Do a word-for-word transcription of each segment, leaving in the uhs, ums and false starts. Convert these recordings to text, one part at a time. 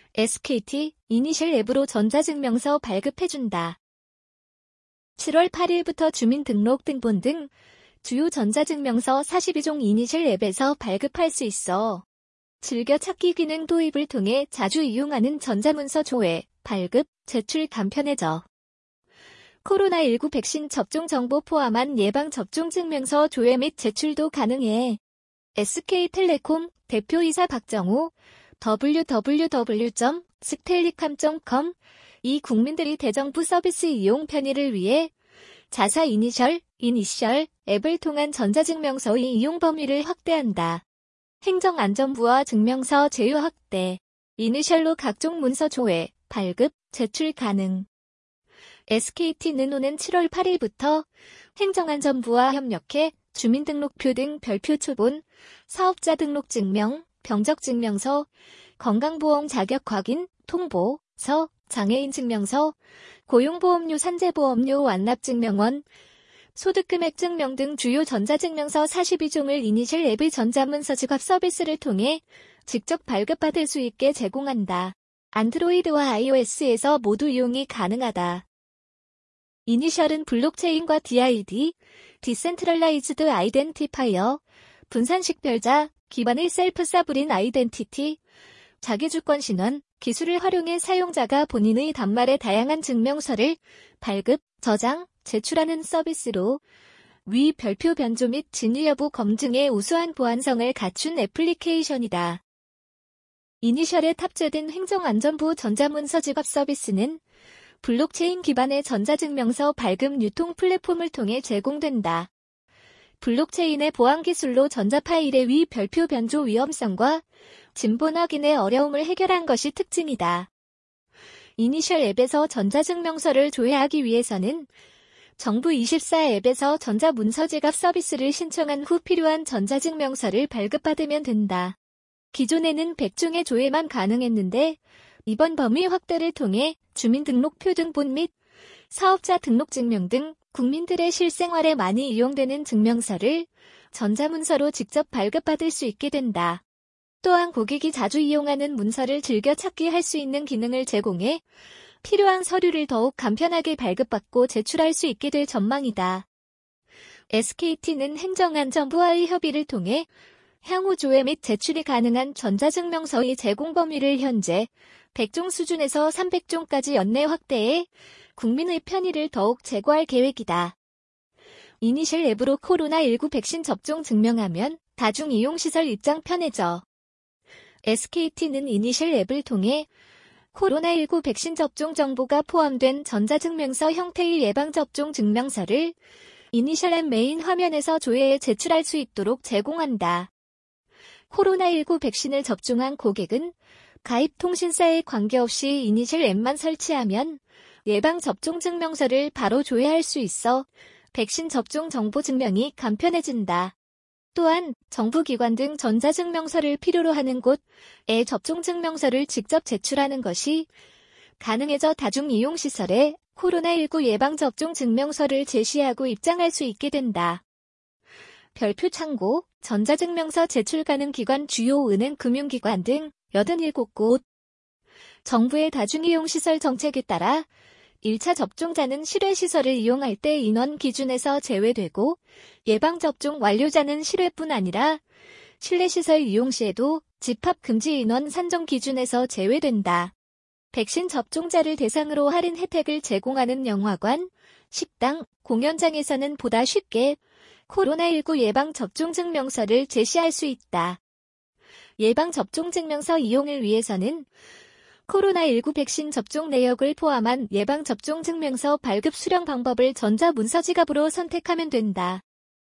에스케이티 이니셜 앱으로 전자증명서 발급해준다. 칠월 팔일부터 주민등록등본 등 주요 전자증명서 사십이 종 이니셜 앱에서 발급할 수 있어. 즐겨찾기 기능 도입을 통해 자주 이용하는 전자문서 조회, 발급, 제출 간편해져. 코로나십구 백신 접종 정보 포함한 예방접종증명서 조회 및 제출도 가능해. 에스케이텔레콤 대표이사 박정호 더블유 더블유 더블유 점 스텔리캄 점 컴 이 국민들이 대정부 서비스 이용 편의를 위해 자사 이니셜, 이니셜 앱을 통한 전자증명서의 이용 범위를 확대한다. 행정안전부와 증명서 제휴 확대. 이니셜로 각종 문서 조회, 발급, 제출 가능. 에스케이티는 오는 칠월 팔일부터 행정안전부와 협력해 주민등록표 등 별표 초본, 사업자 등록증명, 병적증명서, 건강보험 자격 확인, 통보서, 장애인 증명서, 고용보험료 산재보험료 완납증명원, 소득금액증명 등 주요 전자증명서 사십이 종을 이니셜 앱의 전자문서 지급 서비스를 통해 직접 발급받을 수 있게 제공한다. 안드로이드와 아이오에스에서 모두 이용이 가능하다. 이니셜은 블록체인과 디아이디, 디센트럴라이즈드 아이덴티파이어, 분산식별자, 기반의 셀프 사브린 아이덴티티, 자기주권 신원, 기술을 활용해 사용자가 본인의 단말에 다양한 증명서를 발급, 저장, 제출하는 서비스로 위 별표 변조 및 진위 여부 검증에 우수한 보안성을 갖춘 애플리케이션이다. 이니셜에 탑재된 행정안전부 전자문서 지급 서비스는 블록체인 기반의 전자증명서 발급 유통 플랫폼을 통해 제공된다. 블록체인의 보안 기술로 전자파일의 위 별표 변조 위험성과 진본 확인의 어려움을 해결한 것이 특징이다. 이니셜 앱에서 전자증명서를 조회하기 위해서는 정부 이십사 앱에서 전자문서 지급 서비스를 신청한 후 필요한 전자증명서를 발급받으면 된다. 기존에는 백 종의 조회만 가능했는데 이번 범위 확대를 통해 주민등록표 등본 및 사업자 등록증명 등 국민들의 실생활에 많이 이용되는 증명서를 전자문서로 직접 발급받을 수 있게 된다. 또한 고객이 자주 이용하는 문서를 즐겨 찾기 할 수 있는 기능을 제공해 필요한 서류를 더욱 간편하게 발급받고 제출할 수 있게 될 전망이다. 에스케이티는 행정안전부와의 협의를 통해 향후 조회 및 제출이 가능한 전자증명서의 제공 범위를 현재 백 종 수준에서 삼백 종까지 연내 확대해 국민의 편의를 더욱 제고할 계획이다. 이니셜 앱으로 코로나십구 백신 접종 증명하면 다중이용시설 입장 편해져. 에스케이티는 이니셜 앱을 통해 코로나십구 백신 접종 정보가 포함된 전자증명서 형태의 예방접종 증명서를 이니셜 앱 메인 화면에서 조회해 제출할 수 있도록 제공한다. 코로나십구 백신을 접종한 고객은 가입 통신사에 관계없이 이니셜 앱만 설치하면 예방접종 증명서를 바로 조회할 수 있어 백신 접종 정보 증명이 간편해진다. 또한 정부기관 등 전자증명서를 필요로 하는 곳에 접종증명서를 직접 제출하는 것이 가능해져 다중이용시설에 코로나십구 예방접종 증명서를 제시하고 입장할 수 있게 된다. 별표 참고, 전자증명서 제출 가능 기관 주요 은행 금융기관 등 여든일곱 곳. 정부의 다중이용시설 정책에 따라 일 차 접종자는 실외시설을 이용할 때 인원 기준에서 제외되고 예방접종 완료자는 실외뿐 아니라 실내시설 이용 시에도 집합금지 인원 산정 기준에서 제외된다. 백신 접종자를 대상으로 할인 혜택을 제공하는 영화관, 식당, 공연장에서는 보다 쉽게 코로나십구 예방접종증명서를 제시할 수 있다. 예방접종증명서 이용을 위해서는 코로나십구 백신 접종 내역을 포함한 예방접종증명서 발급 수령 방법을 전자문서 지갑으로 선택하면 된다.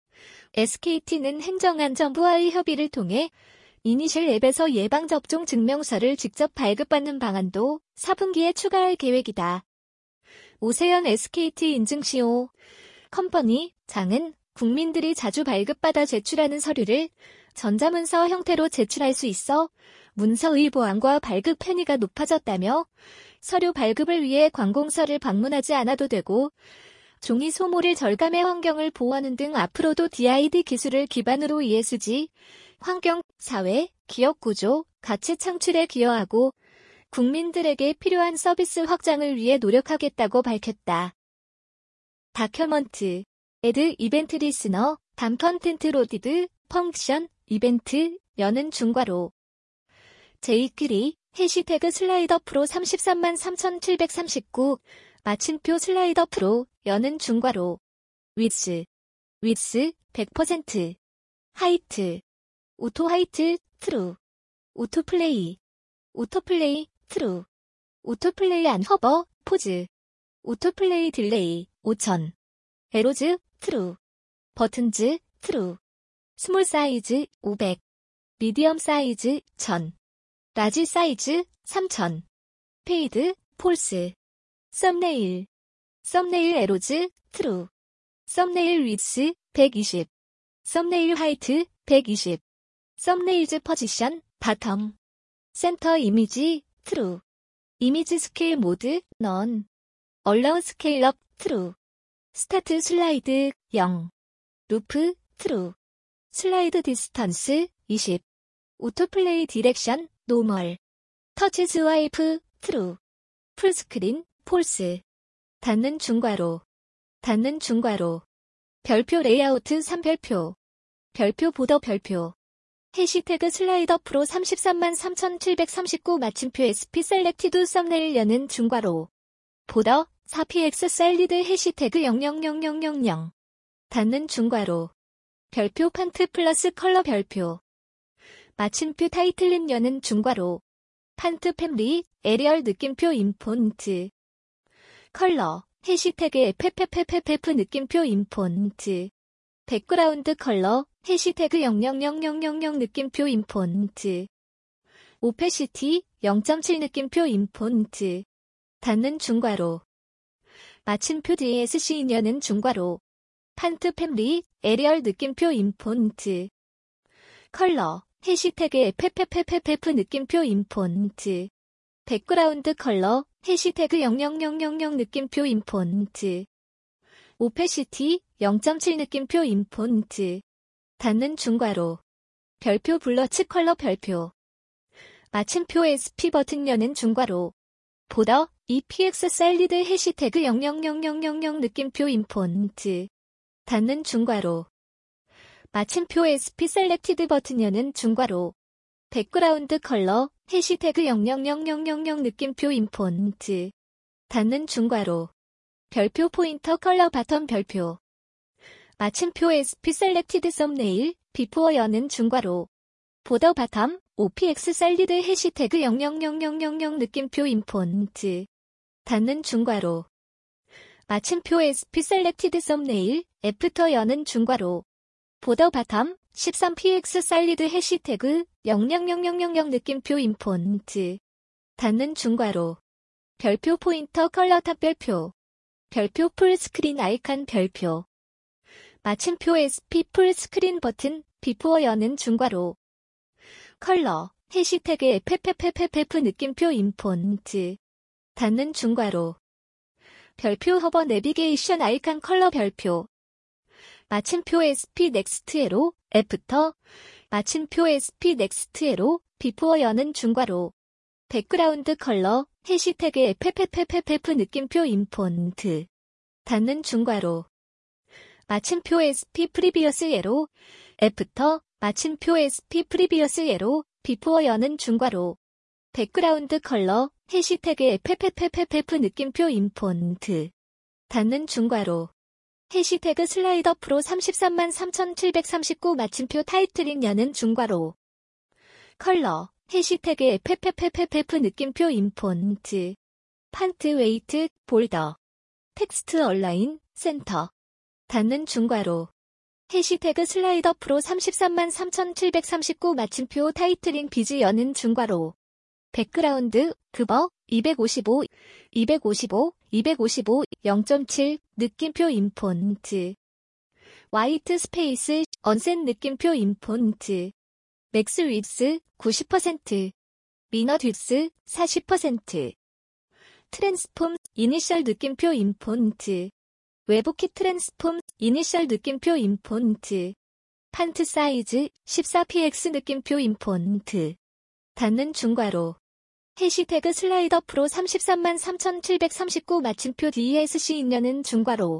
에스케이티는 행정안전부와의 협의를 통해 이니셜 앱에서 예방접종 증명서를 직접 발급받는 방안도 사 분기에 추가할 계획이다. 오세연 에스케이티 인증시오 컴퍼니 장은 국민들이 자주 발급받아 제출하는 서류를 전자문서 형태로 제출할 수 있어 문서의 보안과 발급 편의가 높아졌다며 서류 발급을 위해 관공서를 방문하지 않아도 되고 종이 소모를 절감해 환경을 보호하는 등 앞으로도 디아이디 기술을 기반으로 이해수지, 환경, 사회, 기업 구조, 가치 창출에 기여하고 국민들에게 필요한 서비스 확장을 위해 노력하겠다고 밝혔다. 다큐먼트, 애드 이벤트 리스너, 담 컨텐트 로디드, 펑션, 이벤트, 여는 중괄호. 제이클이, 해시태그 슬라이더 프로 삼십삼만 삼천칠백삼십구, 마침표 슬라이더 프로, 여는 중괄호. 위스, 위스, 백 퍼센트. 하이트, 오토 하이트, 트루. 오토플레이, 오토플레이, 트루. 오토플레이 안 허버, 포즈. 오토플레이 딜레이, 오천. 에로즈, 트루. 버튼즈, 트루. 스몰 사이즈, 오백. 미디엄 사이즈, 천. 라지 사이즈, 삼천. 페이드, 폴스. 썸네일. 썸네일 에로즈, 트루. 썸네일 위스, 백이십. 썸네일 하이트, 백이십. 썸네일즈 포지션, 바텀. 센터 이미지, 트루. 이미지 스케일 모드, 넌. 얼라우 스케일업, 트루. 스타트 슬라이드, 영. 루프, 트루. 슬라이드 디스턴스, 이십. 오토플레이 디렉션, 노멀. 터치 스와이프, 트루. 풀스크린, 폴스. 닫는 중괄호. 닫는 중괄호. 별표 레이아우트 삼 별표. 별표 보더 별표. 해시태그 슬라이더 프로 삼십삼만 삼천칠백삼십구 마침표 에스피 셀렉티드 썸네일 여는 중괄호. 보더 사 피엑스 셀리드 해시태그 영영영영영영. 닫는 중괄호. 별표 판트 플러스 컬러 별표. 마침표 타이틀린 여는 중괄호. 판트 패밀리 에리얼 느낌표 인폰트. 컬러 해시태그 에프에프에프에프 느낌표 인폰트. 백그라운드 컬러 해시태그 영영영영영영 느낌표 인폰트. 오페시티 영 점 칠 느낌표 인폰트. 닫는 중괄호. 마침표 디에스씨 인여는 중괄호. 판트 패밀리 에리얼 느낌표 인폰트. 컬러 해시태그 에프에프에프에프 느낌표 인폰트. 백그라운드 컬러 해시태그 영영영영영 느낌표 인폰트. 오페시티 영 점 칠 느낌표 인폰트. 닫는 중괄호. 별표 블러츠 컬러 별표. 마침표 에스피 버튼 여는 중괄호. 보더 이피엑스 셀리드 해시태그 영영영영영영 느낌표 인폰트. 닫는 중괄호. 마침표 에스피 셀렉티드 버튼 여는 중괄호. 백그라운드 컬러 해시태그 영영영영영영 느낌표 인폰트. 닫는 중괄호. 별표 포인터 컬러 바텀 별표. 마침표 에스피 셀렉티드 썸네일 비포어 여는 중괄호. 보더 바텀 오피엑스 셀리드 해시태그 영영영영영영 느낌표 인폰트. 닫는 중괄호. 마침표 에스피 셀렉티드 썸네일 애프터 여는 중괄호. 보더 바텀 십삼 피엑스 셀리드 해시태그 영영영영영영 느낌표 인폰트. 닫는 중괄호. 별표 포인터 컬러 탑 별표. 별표 풀스크린 아이콘 별표. 마침표 에스피 풀스크린 버튼 비포어 여는 중괄호. 컬러 해시태그 에프에프에프에프 느낌표 인폰트. 닫는 중괄호. 별표 허버 내비게이션 아이콘 컬러 별표. 마침표 에스피 넥스트 에로 애프터. 마침표 에스피 넥스트 에로 비포어 여는 중괄호. 백그라운드 컬러 해시태그 에프에프에프에프 느낌표 인폰트. 닫는 중괄호. 마침표 에스피 프리비어스 에로 애프터. 마침표 에스피 프리비어스 에로 비포어 여는 중괄호. 백그라운드 컬러 해시태그 에프에프에프에프 느낌표 인폰트. 닫는 중괄호. 해시태그 슬라이더 프로 삼십삼만 삼천칠백삼십구 마침표 타이틀링 여는 중괄호. 컬러 해시태그 에프에프에프에프 느낌표 인폰트. 판트 웨이트 볼더. 텍스트 얼라인 센터. 닫는 중괄호. 해시태그 슬라이더 프로 삼십삼만 삼천칠백삼십구 마침표 타이틀링 비즈 여는 중괄호. 백그라운드 그버 이백오십오, 이백오십오, 이백오십오, 영 점 칠 느낌표 인폰트. 화이트 스페이스 언셋 느낌표 인폰트. 맥스 윗스 구십 퍼센트. 미너 뒷스 사십 퍼센트. 트랜스폼 이니셜 느낌표 인폰트. 외부키 트랜스폼 이니셜 느낌표 인폰트. 판트 사이즈 십사 피엑스 느낌표 인폰트. 닫는 중괄호. 해시태그 슬라이더 프로 삼십삼만 삼천칠백삼십구 마침표 디이에스씨 인연은 중괄호.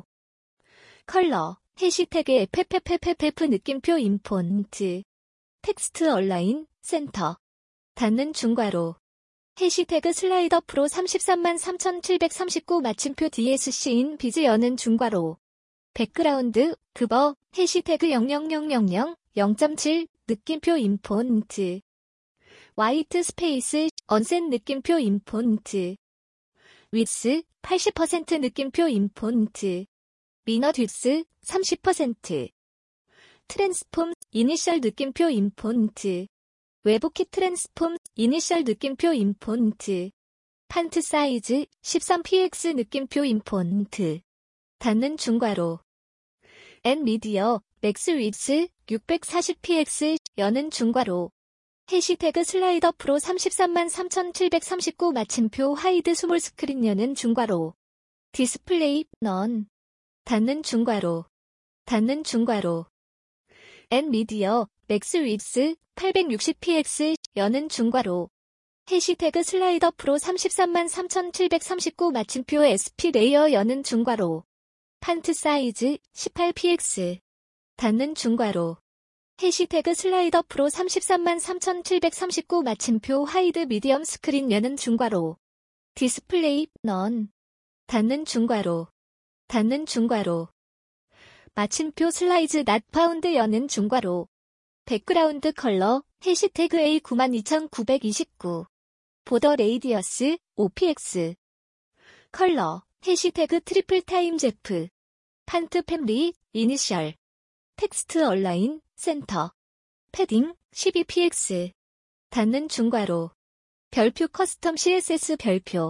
컬러, 해시태그 에프에프에프에프에프 느낌표 인폰트. 텍스트 얼라인, 센터. 닫는 중괄호. 해시태그 슬라이더 프로 삼십삼만 삼천칠백삼십구 마침표 디이에스씨인 비즈 여는 중괄호. 백그라운드, 그버, 해시태그 영영영영영, 영 점 칠, 느낌표 인폰트. 화이트 스페이스, 언센 느낌표 인폰트. 위스, 팔십 퍼센트 느낌표 인폰트. 미너 듀스, 삼십 퍼센트. 트랜스폼, 이니셜 느낌표 인폰트. 외부키 트랜스폼, 이니셜 느낌표 인폰트. 판트 사이즈, 십삼 픽셀 느낌표 인폰트. 닫는 중괄호. 엔 미디어, 맥스 위스, 육백사십 픽셀, 여는 중괄호. 해시태그 슬라이더 프로 삼십삼만 삼천칠백삼십구 마침표 하이드 스몰 스크린 여는 중괄호. 디스플레이, 넌. 닫는 중괄호. 닫는 중괄호. 엔 미디어, 맥스 위스, 팔백육십 픽셀, 여는 중괄호. 해시태그 슬라이더 프로 삼십삼만 삼천칠백삼십구 마침표 에스피 레이어 여는 중괄호. 판트 사이즈, 십팔 픽셀. 닫는 중괄호. 해시태그 슬라이더 프로 삼십삼만 삼천칠백삼십구 마침표 하이드 미디엄 스크린 여는 중괄호. 디스플레이, 넌. 닫는 중괄호. 닫는 중괄호. 마침표 슬라이즈 낫 파운드 여는 중괄호. 백그라운드 컬러, 해시태그 에이 구만 이천구백이십구. 보더 레이디어스, 오 픽셀. 컬러, 해시태그 트리플 타임 제프. 판트 팸리, 이니셜. 텍스트 얼라인, 센터. 패딩, 십이 픽셀. 닫는 중괄호. 별표 커스텀 씨에스에스 별표.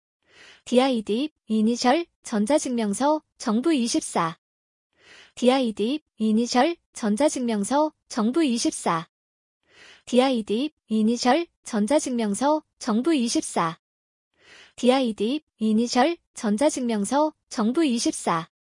디아이디, 이니셜, 전자증명서, 정부 이십사. 디아이디, 이니셜, 전자증명서, 정부 이십사. 디아이디, 이니셜, 전자증명서, 정부 이십사. 디아이디, 이니셜, 전자증명서, 정부 이십사.